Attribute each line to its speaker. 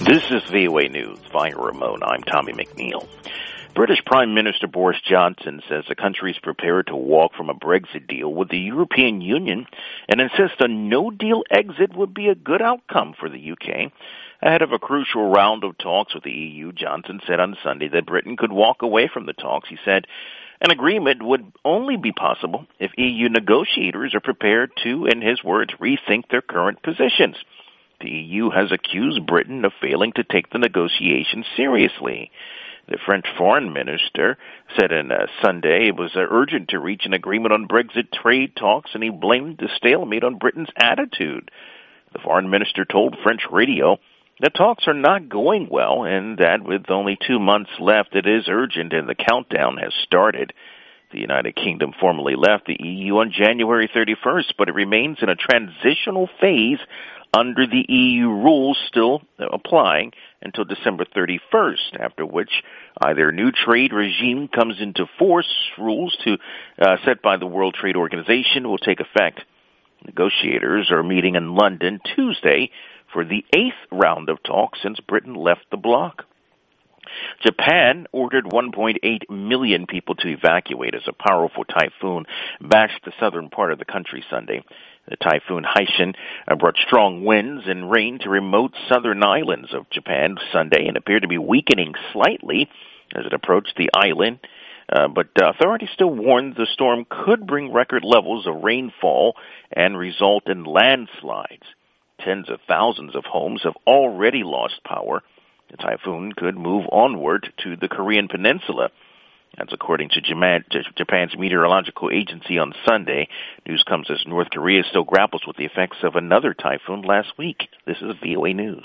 Speaker 1: This is VOA News via remote. I'm Tommy McNeil. British Prime Minister Boris Johnson says the country is prepared to walk from a Brexit deal with the European Union and insists a no-deal exit would be a good outcome for the UK. Ahead of a crucial round of talks with the EU, Johnson said on Sunday that Britain could walk away from the talks. He said an agreement would only be possible if EU negotiators are prepared to, in his words, rethink their current positions. The EU has accused Britain of failing to take the negotiations seriously. The French foreign minister said on Sunday it was urgent to reach an agreement on Brexit trade talks, and he blamed the stalemate on Britain's attitude. The foreign minister told French radio that talks are not going well and that with only 2 months left, it is urgent and the countdown has started. The United Kingdom formally left the EU on January 31st, but it remains in a transitional phase under the EU rules still applying until December 31st, after which either a new trade regime comes into force, rules set by the World Trade Organization will take effect. Negotiators are meeting in London Tuesday for the 8th round of talks since Britain left the bloc. Japan ordered 1.8 million people to evacuate as a powerful typhoon bashed the southern part of the country Sunday. The typhoon Haishin brought strong winds and rain to remote southern islands of Japan Sunday and appeared to be weakening slightly as it approached the island. But authorities still warned the storm could bring record levels of rainfall and result in landslides. Tens of thousands of homes have already lost power. The typhoon could move onward to the Korean peninsula. That's according to Japan's meteorological agency on Sunday. News comes as North Korea still grapples with the effects of another typhoon last week. This is VOA News.